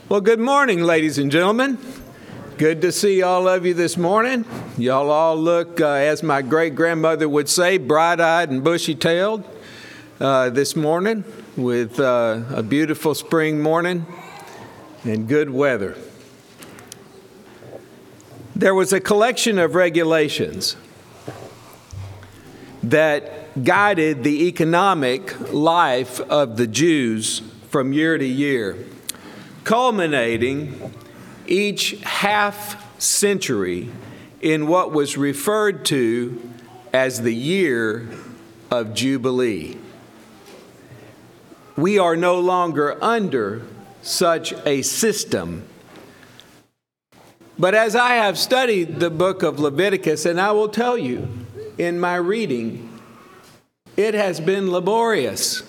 Well, good morning, ladies and gentlemen. Good to see all of you this morning. Y'all all look, as my great-grandmother would say, bright-eyed and bushy-tailed this morning with a beautiful spring morning and good weather. There was a collection of regulations that guided the economic life of the Jews from year to year, culminating each half century in what was referred to as the year of Jubilee. We are no longer under such a system. But as I have studied the book of Leviticus, and I will tell you in my reading, it has been laborious.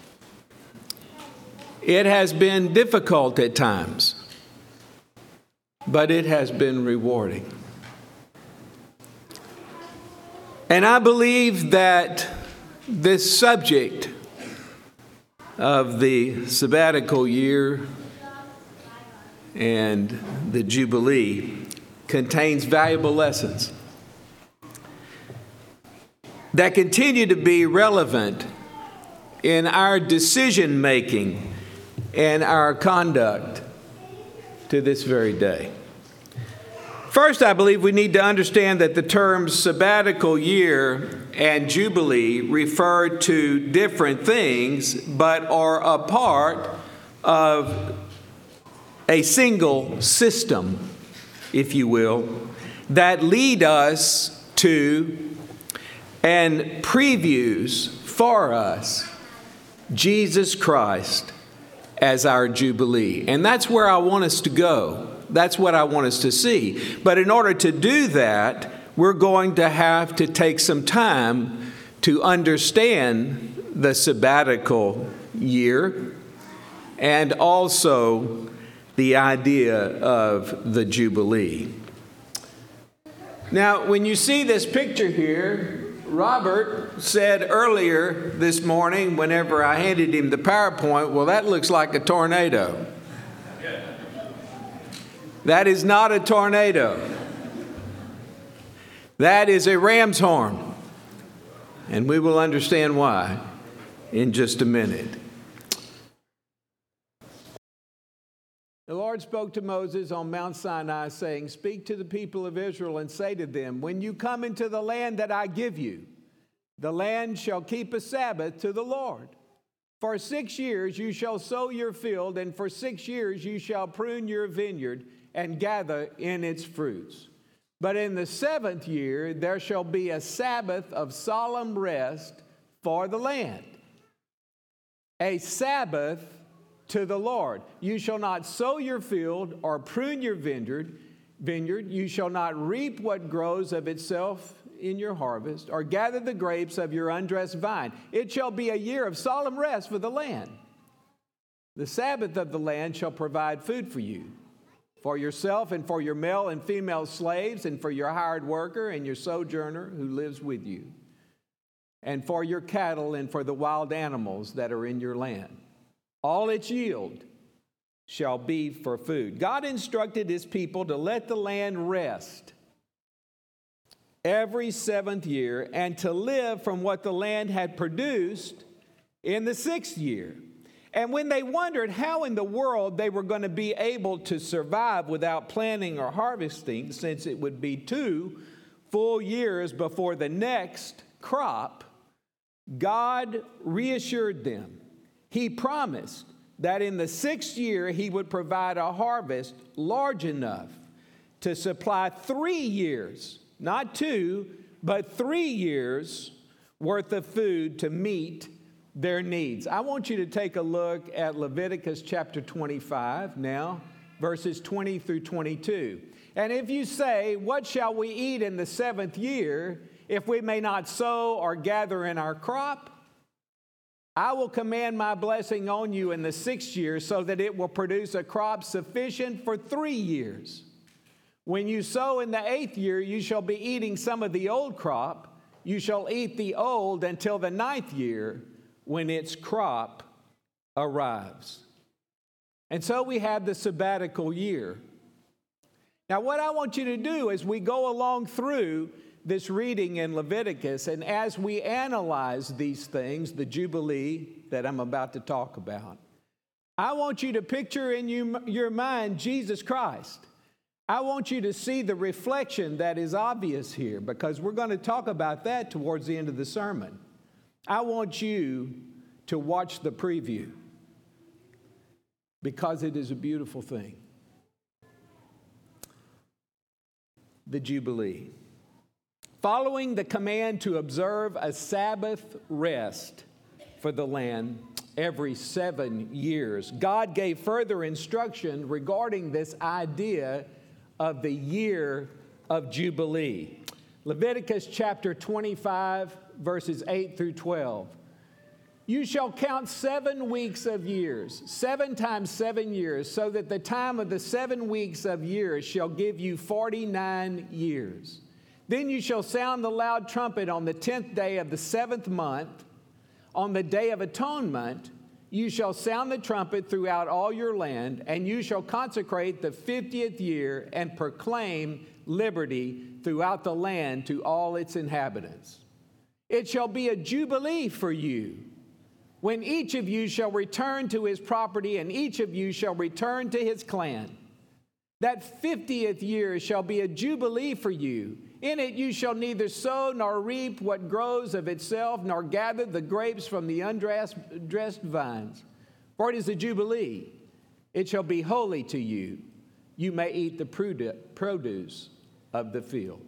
It has been difficult at times, but it has been rewarding. And I believe that this subject of the sabbatical year and the Jubilee contains valuable lessons that continue to be relevant in our decision making and our conduct to this very day. First, I believe we need to understand that the terms sabbatical year and Jubilee refer to different things, but are a part of a single system, if you will, that lead us to and previews for us Jesus Christ as our Jubilee. And that's where I want us to go. That's what I want us to see. But in order to do that, we're going to have to take some time to understand the sabbatical year and also the idea of the Jubilee. Now, when you see this picture here, Robert said earlier this morning, whenever I handed him the PowerPoint, well, that looks like a tornado. That is not a tornado. That is a ram's horn. And we will understand why in just a minute. The Lord spoke to Moses on Mount Sinai, saying, "Speak to the people of Israel and say to them, when you come into the land that I give you, the land shall keep a Sabbath to the Lord. For 6 years you shall sow your field, and for 6 years you shall prune your vineyard and gather in its fruits. But in the 7th year there shall be a Sabbath of solemn rest for the land, a Sabbath to the Lord. You shall not sow your field or prune your vineyard. You shall not reap what grows of itself in your harvest, or gather the grapes of your undressed vine. It shall be a year of solemn rest for the land. The Sabbath of the land shall provide food for you, for yourself and for your male and female slaves, and for your hired worker and your sojourner who lives with you, and for your cattle and for the wild animals that are in your land. All its yield shall be for food." God instructed his people to let the land rest every 7th year and to live from what the land had produced in the 6th year. And when they wondered how in the world they were going to be able to survive without planting or harvesting, since it would be 2 full years before the next crop, God reassured them. He promised that in the 6th year he would provide a harvest large enough to supply 3 years, not 2, but 3 years worth of food to meet their needs. I want you to take a look at Leviticus chapter 25 now, verses 20 through 22. "And if you say, what shall we eat in the 7th year, if we may not sow or gather in our crop? I will command my blessing on you in the 6th year, so that it will produce a crop sufficient for 3 years. When you sow in the 8th year, you shall be eating some of the old crop. You shall eat the old until the 9th year, when its crop arrives." And so we have the sabbatical year. Now, what I want you to do as we go along through this reading in Leviticus, and as we analyze these things, the Jubilee that I'm about to talk about, I want you to picture in your mind Jesus Christ. I want you to see the reflection that is obvious here, because we're going to talk about that towards the end of the sermon. I want you to watch the preview, because it is a beautiful thing. The Jubilee. Following the command to observe a Sabbath rest for the land every 7 years, God gave further instruction regarding this idea of the year of Jubilee. Leviticus chapter 25, verses 8 through 12. You shall count 7 weeks of years, 7 times 7 years, so that the time of the 7 weeks of years shall give you 49 years. Then you shall sound the loud trumpet on the 10th day of the 7th month. On the day of atonement, you shall sound the trumpet throughout all your land, and you shall consecrate the 50th year and proclaim liberty throughout the land to all its inhabitants. It shall be a jubilee for you, when each of you shall return to his property, and each of you shall return to his clan. That 50th year shall be a jubilee for you. In it you shall neither sow nor reap what grows of itself, nor gather the grapes from the undressed vines. For it is a jubilee. It shall be holy to you. You may eat the produce of the field.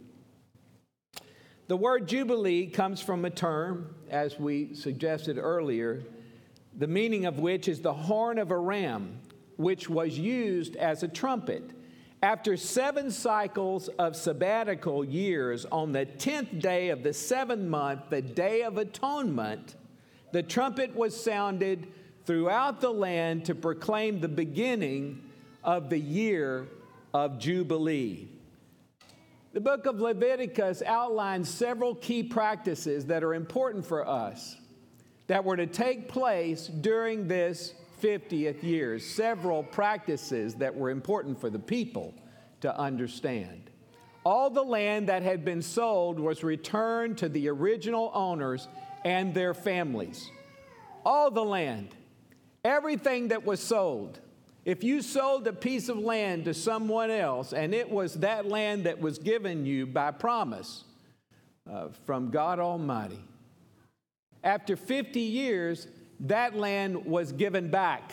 The word jubilee comes from a term, as we suggested earlier, the meaning of which is the horn of a ram, which was used as a trumpet. After 7 cycles of sabbatical years, on the 10th day of the 7th month, the Day of Atonement, the trumpet was sounded throughout the land to proclaim the beginning of the year of Jubilee. The book of Leviticus outlines several key practices that are important for us that were to take place during this 50th year. Several practices that were important for the people to understand. All the land that had been sold was returned to the original owners and their families. All the land, everything that was sold. If you sold a piece of land to someone else, and it was that land that was given you by promise from God Almighty, after 50 years, that land was given back.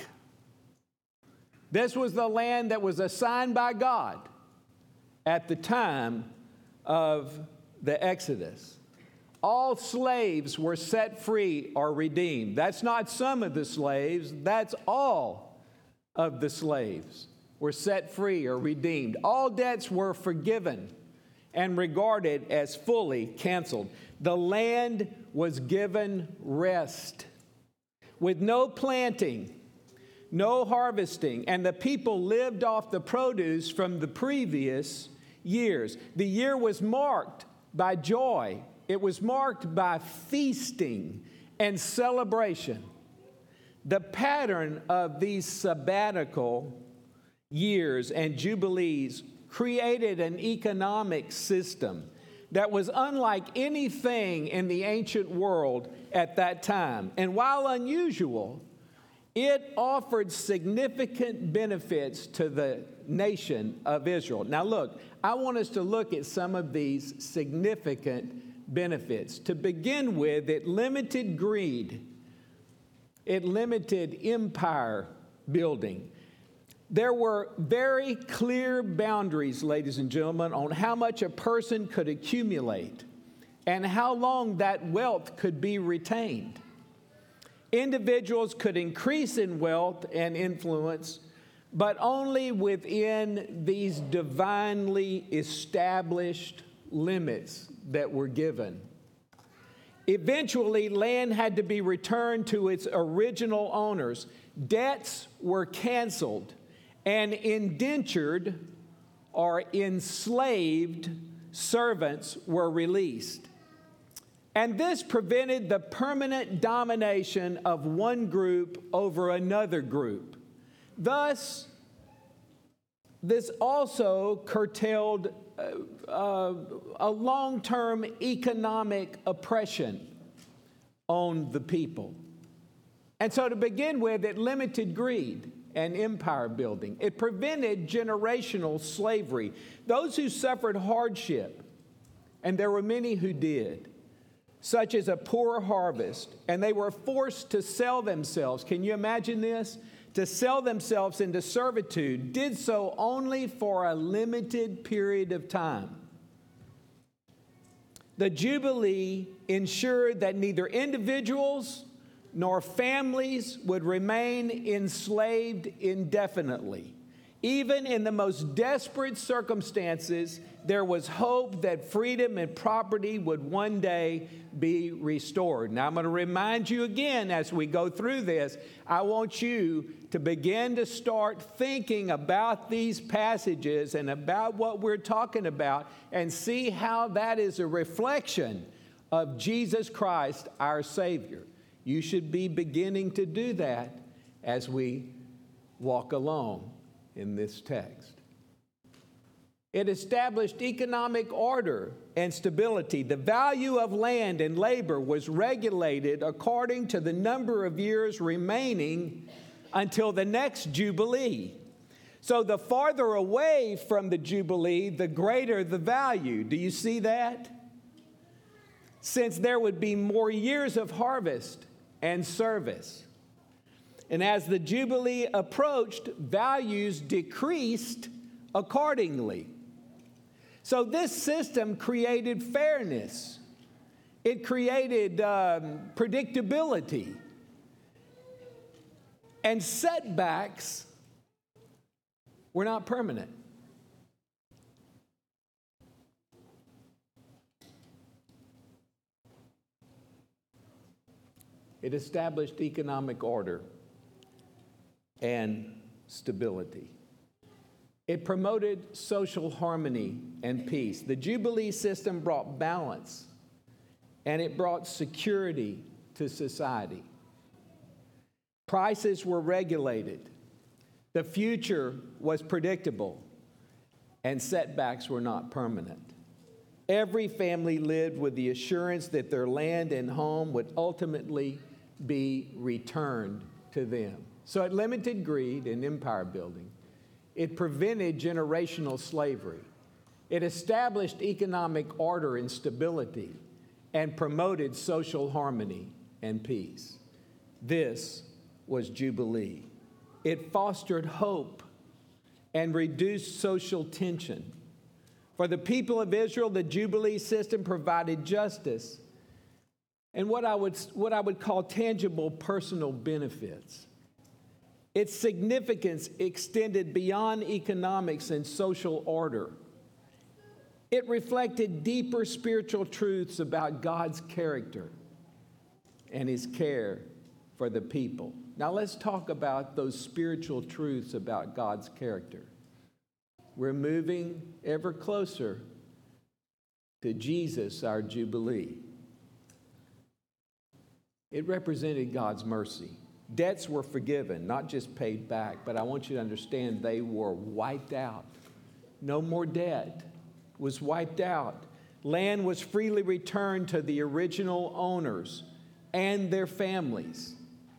This was the land that was assigned by God at the time of the Exodus. All slaves were set free or redeemed. That's not some of the slaves, that's all of the slaves were set free or redeemed. All debts were forgiven and regarded as fully canceled. The land was given rest with no planting, no harvesting, and the people lived off the produce from the previous years. The year was marked by joy. It was marked by feasting and celebration. The pattern of these sabbatical years and jubilees created an economic system that was unlike anything in the ancient world at that time. And while unusual, it offered significant benefits to the nation of Israel. Now look, I want us to look at some of these significant benefits. To begin with, it limited greed. It limited empire building. There were very clear boundaries, ladies and gentlemen, on how much a person could accumulate and how long that wealth could be retained. Individuals could increase in wealth and influence, but only within these divinely established limits that were given. Eventually, land had to be returned to its original owners. Debts were canceled, and indentured or enslaved servants were released. And this prevented the permanent domination of one group over another group. Thus, this also curtailed a long-term economic oppression on the people. And so to begin with, it limited greed and empire building. It prevented generational slavery. Those who suffered hardship, and there were many who did, such as a poor harvest, and they were forced to sell themselves. Can you imagine this? To sell themselves into servitude, did so only for a limited period of time. The Jubilee ensured that neither individuals nor families would remain enslaved indefinitely. Even in the most desperate circumstances, there was hope that freedom and property would one day be restored. Now, I'm going to remind you again as we go through this, I want you to begin to start thinking about these passages and about what we're talking about and see how that is a reflection of Jesus Christ, our Savior. You should be beginning to do that as we walk along in this text. It established economic order and stability. The value of land and labor was regulated according to the number of years remaining until the next Jubilee. So the farther away from the Jubilee, the greater the value. Do you see that? Since there would be more years of harvest and service. And as the Jubilee approached, values decreased accordingly. So this system created fairness. It created predictability. And setbacks were not permanent. It established economic order and stability. It promoted social harmony and peace. The Jubilee system brought balance, and it brought security to society. Prices were regulated. The future was predictable, and setbacks were not permanent. Every family lived with the assurance that their land and home would ultimately be returned to them. So it limited greed and empire building. It prevented generational slavery. It established economic order and stability and promoted social harmony and peace. This was Jubilee. It fostered hope and reduced social tension. For the people of Israel, the Jubilee system provided justice and what I would call tangible personal benefits. Its significance extended beyond economics and social order. It reflected deeper spiritual truths about God's character and His care for the people. Now let's talk about those spiritual truths about God's character. We're moving ever closer to Jesus, our Jubilee. It represented God's mercy. Debts were forgiven, not just paid back, but I want you to understand they were wiped out. No more debt was wiped out. Land was freely returned to the original owners and their families.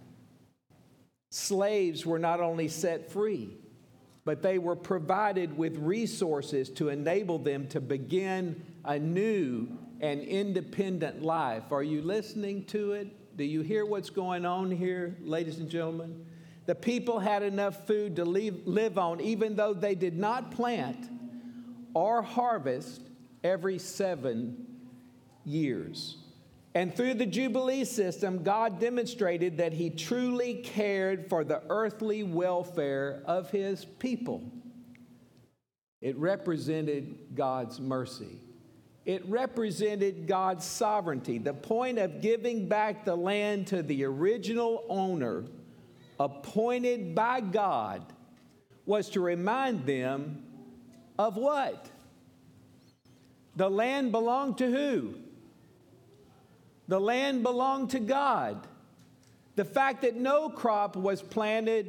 Slaves were not only set free, but they were provided with resources to enable them to begin a new and independent life. Are you listening to it? Do you hear what's going on here, ladies and gentlemen? The people had enough food to live on, even though they did not plant or harvest every 7 years. And through the Jubilee system, God demonstrated that He truly cared for the earthly welfare of His people. It represented God's mercy. It represented God's sovereignty. The point of giving back the land to the original owner, appointed by God, was to remind them of what? The land belonged to who? The land belonged to God. The fact that no crop was planted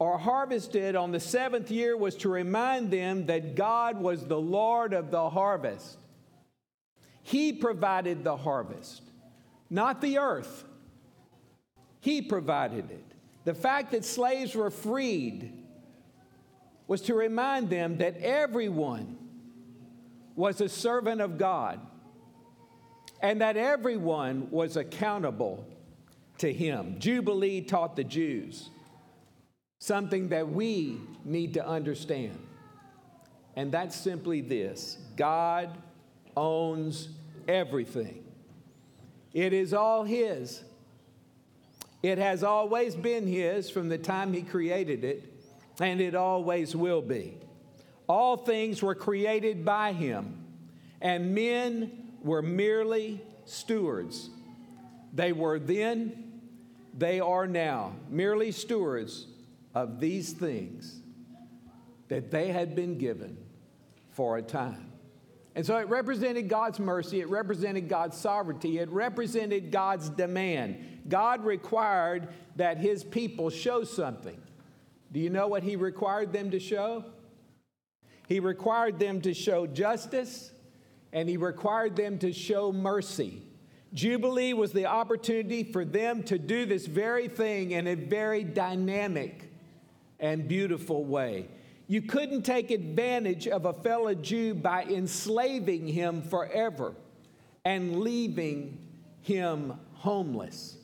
or harvested on the seventh year was to remind them that God was the Lord of the harvest. He provided the harvest, not the earth. He provided it. The fact that slaves were freed was to remind them that everyone was a servant of God and that everyone was accountable to Him. Jubilee taught the Jews something that we need to understand, and that's simply this: God owns everything. It is all His. It has always been His from the time He created it, and it always will be. All things were created by Him, and men were merely stewards. They were then, they are now, merely stewards of these things that they had been given for a time. And so it represented God's mercy, it represented God's sovereignty, it represented God's demand. God required that His people show something. Do you know what He required them to show? He required them to show justice, and He required them to show mercy. Jubilee was the opportunity for them to do this very thing in a very dynamic and beautiful way. You couldn't take advantage of a fellow Jew by enslaving him forever and leaving him homeless.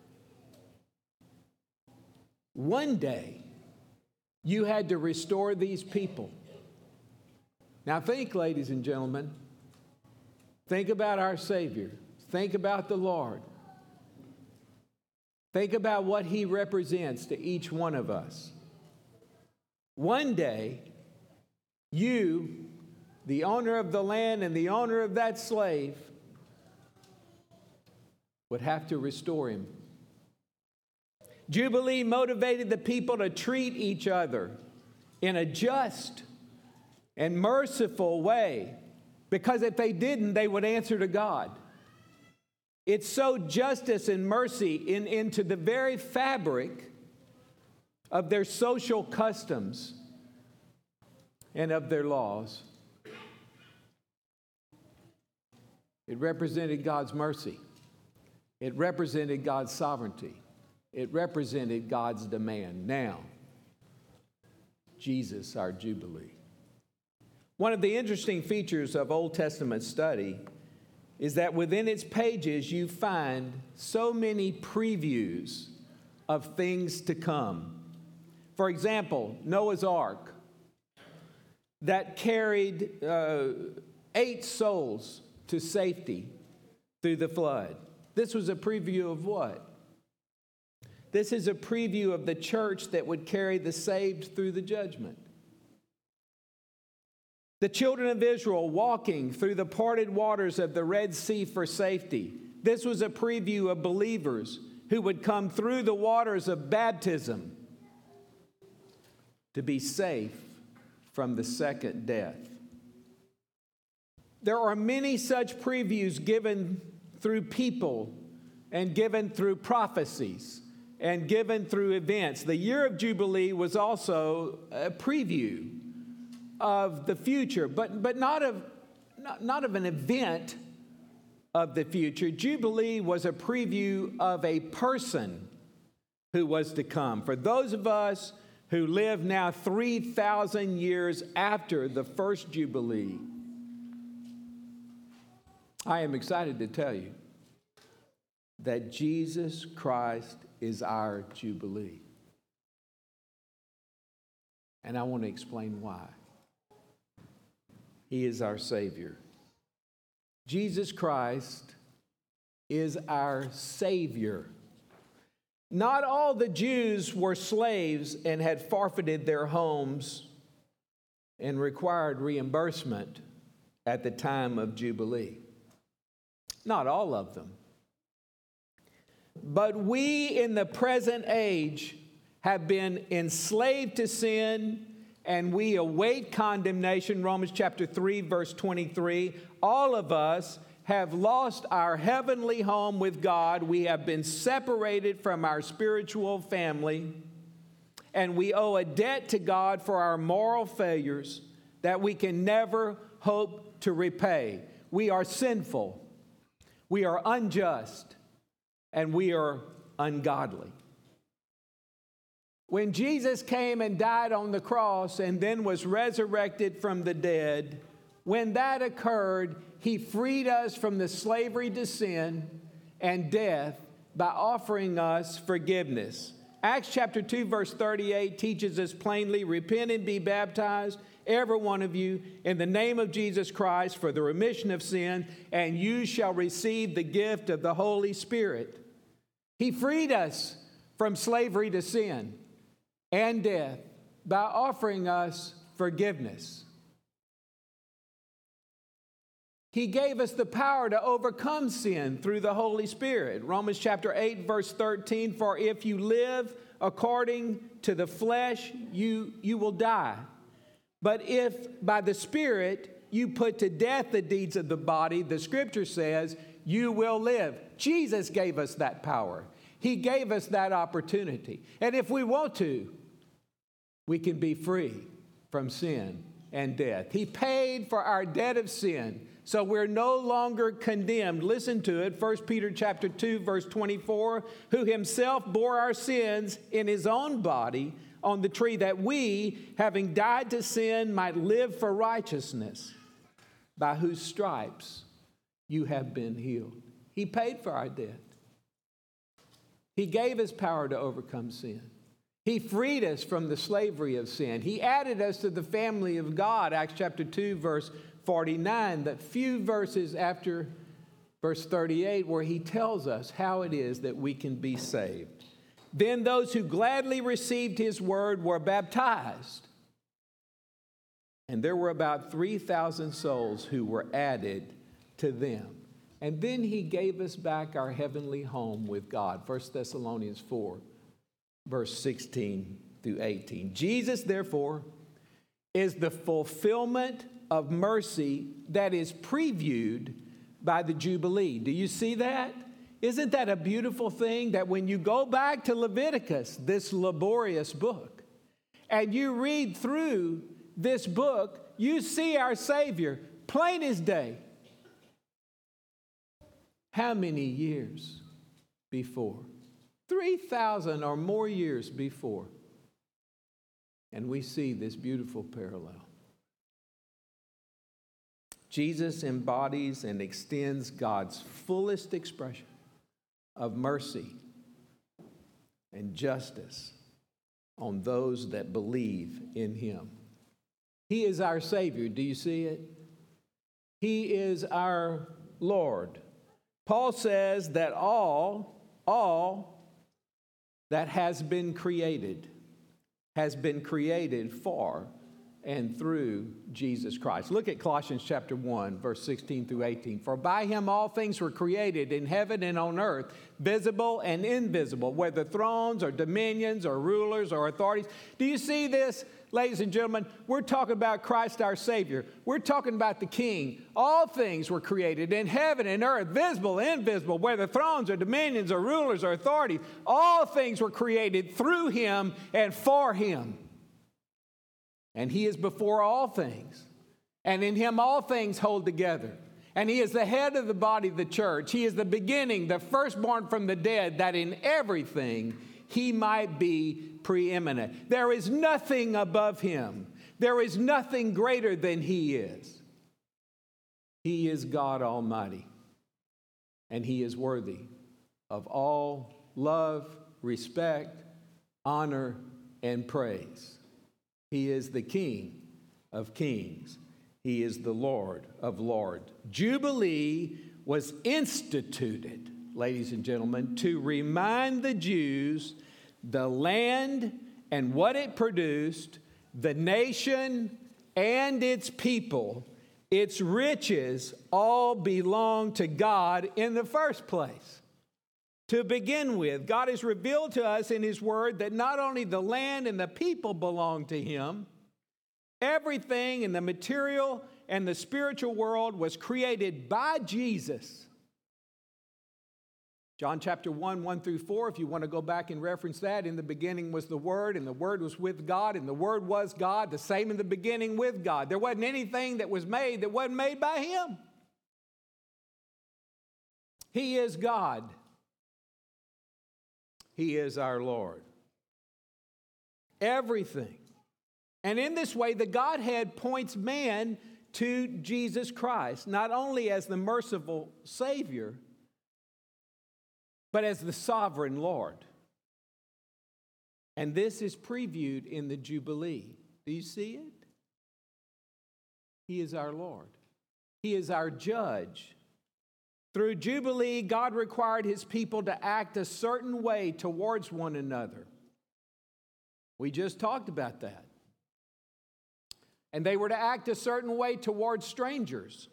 One day, you had to restore these people. Now think, ladies and gentlemen, think about our Savior. Think about the Lord. Think about what He represents to each one of us. One day, you, the owner of the land and the owner of that slave, would have to restore him. Jubilee motivated the people to treat each other in a just and merciful way, because if they didn't, they would answer to God. It sowed justice and mercy into the very fabric of their social customs and of their laws. It represented God's mercy. It represented God's sovereignty. It represented God's demand. Now, Jesus, our Jubilee. One of the interesting features of Old Testament study is that within its pages you find so many previews of things to come. For example, Noah's Ark that carried 8 souls to safety through the flood. This was a preview of what? This is a preview of the church that would carry the saved through the judgment. The children of Israel walking through the parted waters of the Red Sea for safety. This was a preview of believers who would come through the waters of baptism to be safe from the second death. There are many such previews given through people and given through prophecies and given through events. The year of Jubilee was also a preview of the future, but not of an event of the future. Jubilee was a preview of a person who was to come. For those of us who live now 3,000 years after the first Jubilee, I am excited to tell you that Jesus Christ is our Jubilee. And I want to explain why. He is our Savior. Jesus Christ is our Savior. Not all the Jews were slaves and had forfeited their homes and required reimbursement at the time of Jubilee. Not all of them. But we in the present age have been enslaved to sin, and we await condemnation. Romans chapter 3, verse 23. All of us have lost our heavenly home with God. We have been separated from our spiritual family. and we owe a debt to God for our moral failures that we can never hope to repay. We are sinful, we are unjust, and we are ungodly. When Jesus came and died on the cross and then was resurrected from the dead, when that occurred, he freed us from the slavery to sin and death by offering us forgiveness. Acts chapter 2, verse 38 teaches us plainly, repent and be baptized, every one of you, in the name of Jesus Christ for the remission of sin, and you shall receive the gift of the Holy Spirit. He freed us from slavery to sin and death by offering us forgiveness. He gave us the power to overcome sin through the Holy Spirit. Romans chapter 8, verse 13, for if you live according to the flesh, you will die. But if by the Spirit you put to death the deeds of the body, the Scripture says, you will live. Jesus gave us that power. He gave us that opportunity. And if we want to, we can be free from sin and death. He paid for our debt of sin, so we're no longer condemned. Listen to it, 1 Peter chapter 2, verse 24, who himself bore our sins in his own body on the tree, that we, having died to sin, might live for righteousness, by whose stripes you have been healed. He paid for our debt. He gave us power to overcome sin. He freed us from the slavery of sin. He added us to the family of God, Acts chapter 2, verse 49, that few verses after verse 38, where he tells us how it is that we can be saved. Then those who gladly received his word were baptized. And there were about 3,000 souls who were added to them. And then he gave us back our heavenly home with God. 1 Thessalonians 4, verse 16 through 18. Jesus, therefore, is the fulfillment of mercy that is previewed by the Jubilee. Do you see that? Isn't that a beautiful thing that when you go back to Leviticus, this laborious book, and you read through this book, you see our Savior plain as day. How many years before? 3,000 or more years before. And we see this beautiful parallel. Jesus embodies and extends God's fullest expression of mercy and justice on those that believe in him. He is our Savior. Do you see it? He is our Lord. Paul says that all that has been created for and through Jesus Christ. Look at Colossians chapter 1, verse 16 through 18. For by him all things were created in heaven and on earth, visible and invisible, whether thrones or dominions or rulers or authorities. Do you see this, ladies and gentlemen? We're talking about Christ our Savior. We're talking about the King. All things were created in heaven and earth, visible and invisible, whether thrones or dominions or rulers or authorities. All things were created through him and for him. And he is before all things. And in him all things hold together. And he is the head of the body of the church. He is the beginning, the firstborn from the dead, that in everything he might be preeminent. There is nothing above him. There is nothing greater than he is. He is God Almighty. And he is worthy of all love, respect, honor, and praise. He is the King of kings. He is the Lord of lords. Jubilee was instituted, ladies and gentlemen, to remind the Jews the land and what it produced, the nation and its people, its riches, all belong to God in the first place. To begin with, God has revealed to us in his word that not only the land and the people belong to him, everything in the material and the spiritual world was created by Jesus. John chapter 1, 1 through 4, if you want to go back and reference that, in the beginning was the Word, and the Word was with God, and the Word was God, the same in the beginning with God. There wasn't anything that was made that wasn't made by Him. He is God. He is our Lord. Everything. And in this way, the Godhead points man to Jesus Christ, not only as the merciful Savior, but as the sovereign Lord. And this is previewed in the Jubilee. Do you see it? He is our Lord. He is our judge. Through Jubilee, God required His people to act a certain way towards one another. We just talked about that. And they were to act a certain way towards strangers.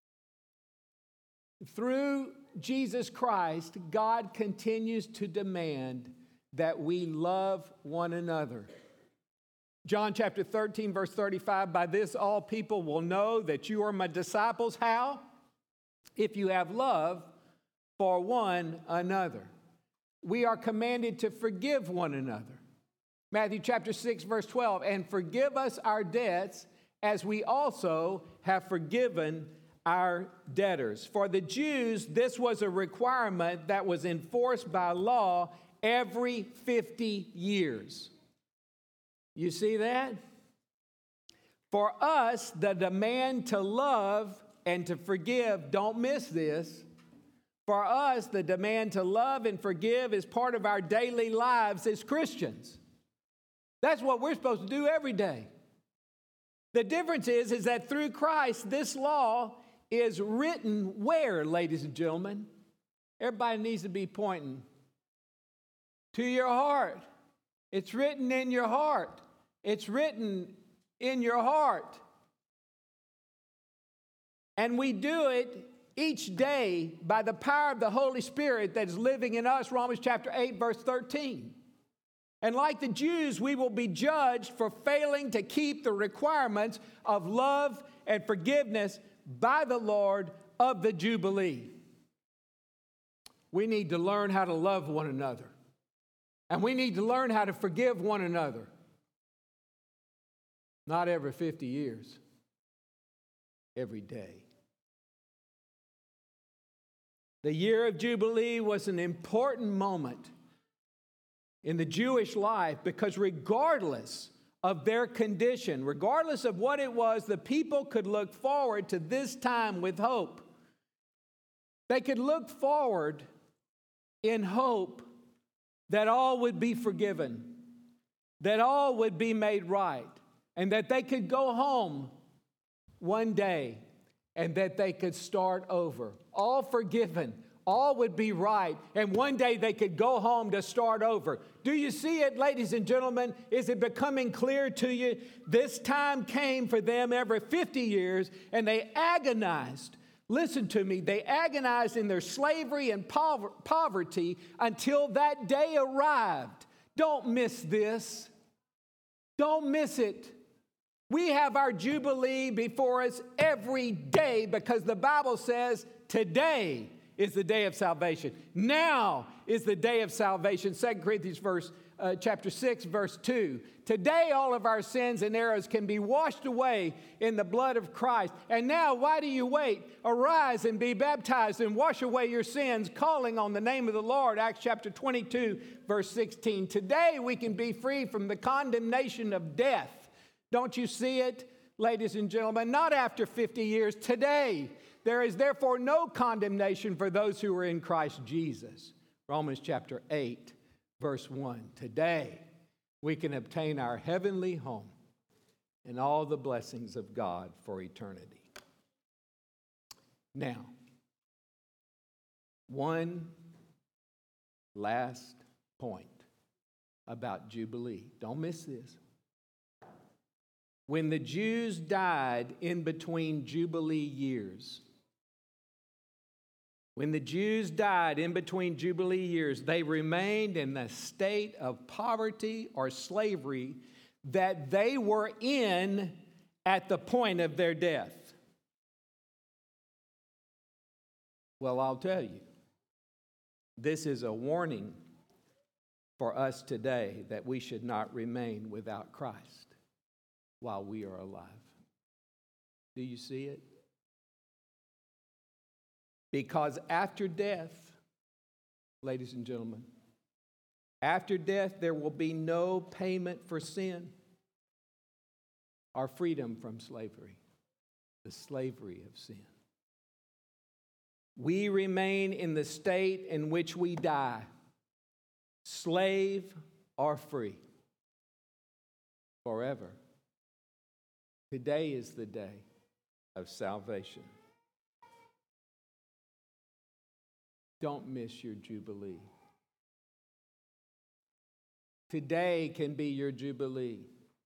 Through Jesus Christ, God continues to demand that we love one another. John chapter 13, verse 35, by this all people will know that you are my disciples. How? If you have love for one another. We are commanded to forgive one another. Matthew chapter 6, verse 12, and forgive us our debts as we also have forgiven our debtors. For the Jews, this was a requirement that was enforced by law every 50 years. You see that? For us, the demand to love and to forgive, don't miss this. For us, the demand to love and forgive is part of our daily lives as Christians. That's what we're supposed to do every day. The difference is that through Christ, this law is written where, ladies and gentlemen? Everybody needs to be pointing to your heart. It's written in your heart. It's written in your heart. And we do it each day by the power of the Holy Spirit that is living in us, Romans chapter 8, verse 13. And like the Jews, we will be judged for failing to keep the requirements of love and forgiveness by the Lord of the Jubilee. We need to learn how to love one another. And we need to learn how to forgive one another. Not every 50 years, every day. The year of Jubilee was an important moment in the Jewish life because regardless of their condition, regardless of what it was, the people could look forward to this time with hope. They could look forward in hope that all would be forgiven, that all would be made right, and that they could go home one day and that they could start over. All forgiven, all would be right, and one day they could go home to start over. Do you see it, ladies and gentlemen? Is it becoming clear to you? This time came for them every 50 years, and they agonized. Listen to me. They agonized in their slavery and poverty until that day arrived. Don't miss this. Don't miss it. We have our Jubilee before us every day because the Bible says today is the day of salvation. Now is the day of salvation. 2 Corinthians chapter 6, verse 2. Today all of our sins and errors can be washed away in the blood of Christ. And now, why do you wait? Arise and be baptized and wash away your sins, calling on the name of the Lord. Acts chapter 22, verse 16. Today we can be free from the condemnation of death. Don't you see it, ladies and gentlemen? Not after 50 years. Today, there is therefore no condemnation for those who are in Christ Jesus. Romans chapter 8, verse 1. Today, we can obtain our heavenly home and all the blessings of God for eternity. Now, one last point about Jubilee. Don't miss this. When the Jews died in between Jubilee years, they remained in the state of poverty or slavery that they were in at the point of their death. Well, I'll tell you. This is a warning for us today that we should not remain without Christ while we are alive. Do you see it? Because after death, ladies and gentlemen, after death there will be no payment for sin or freedom from slavery, the slavery of sin. We remain in the state in which we die, slave or free, forever. Today is the day of salvation. Don't miss your Jubilee. Today can be your Jubilee.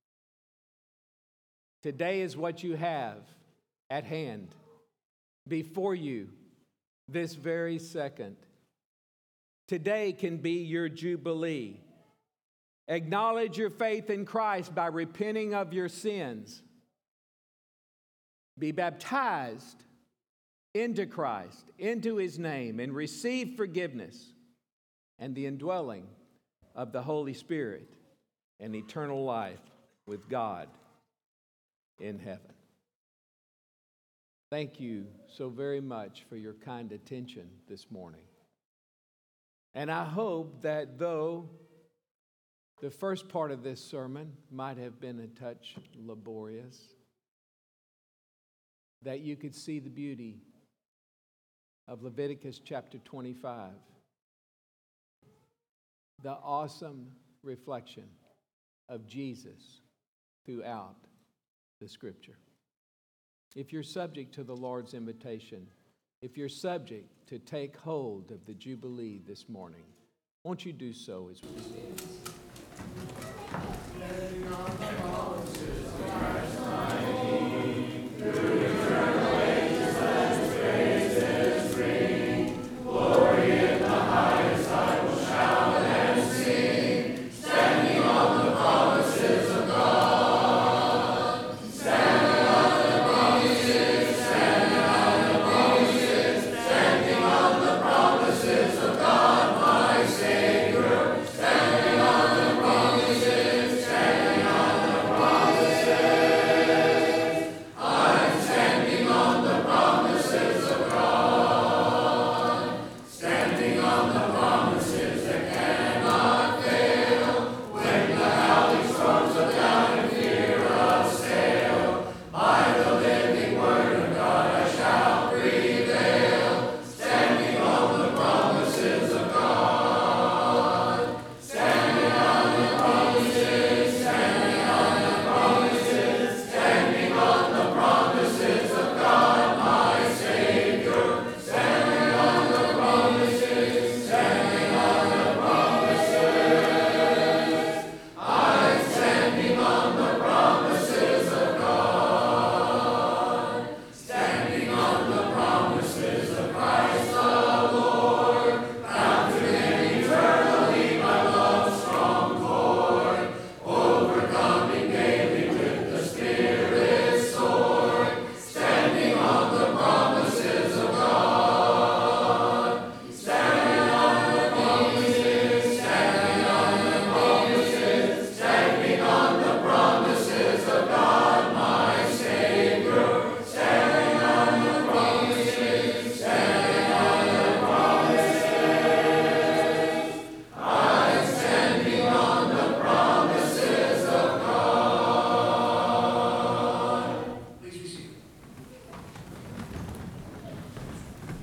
Today is what you have at hand before you this very second. Today can be your Jubilee. Acknowledge your faith in Christ by repenting of your sins. Be baptized into Christ, into His name, and receive forgiveness and the indwelling of the Holy Spirit and eternal life with God in heaven. Thank you so very much for your kind attention this morning. And I hope that though the first part of this sermon might have been a touch laborious, that you could see the beauty of Leviticus chapter 25, the awesome reflection of Jesus throughout the Scripture. If you're subject to the Lord's invitation, if you're subject to take hold of the Jubilee this morning, won't you do so as we stand?